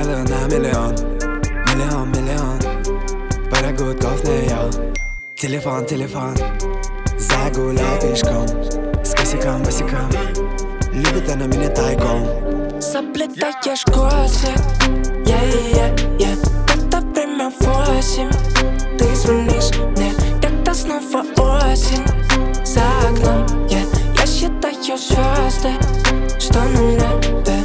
смайлы на миллион. Миллион, миллион. Пара гудков на ее. Телефон, телефон. Загулял пешком. С косяком, босиком. Любит она меня тайком. Заплетаешь косы, yeah. Это время 8. Ты звонишь мне, когда снова осень. За окном, я считаю звезды, что на небе.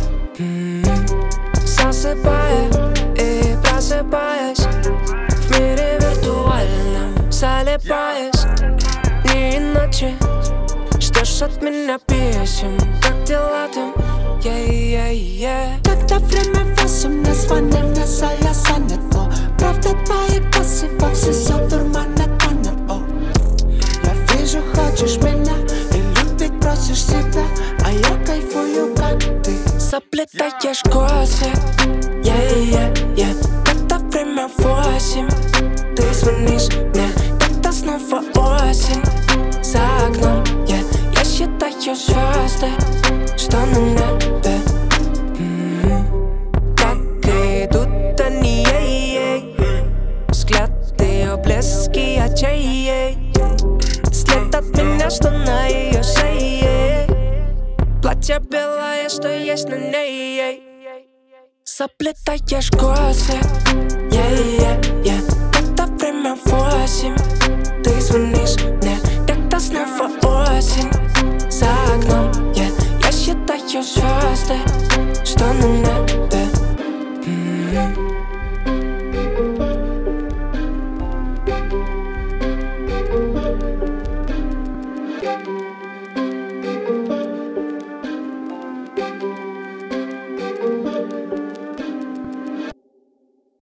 Засыпая и просыпаясь в мире виртуальном, залипаясь. Не иначе ждешь от меня писем. Как дела там? Когда время 8, не звони мне, я занят. Правда, твои косы вовсе все дурманят, манят. Я вижу, хочешь меня и любить просишь себя, а я кайфую, как ты. Заплетаешь косы, yeah. Когда время 8. Ты звонишь мне, когда снова осень. За окном, я считаю звезды, что на небе. Как идут они, взгляд ее блески очей. След от меня, что на ее шее. Платье белое, что есть на ней. Заплетаешь косы, yeah. Когда время 8. Ты звонишь мне, когда снова осень. За окном, я считаю звезды, что на небе. Thank you.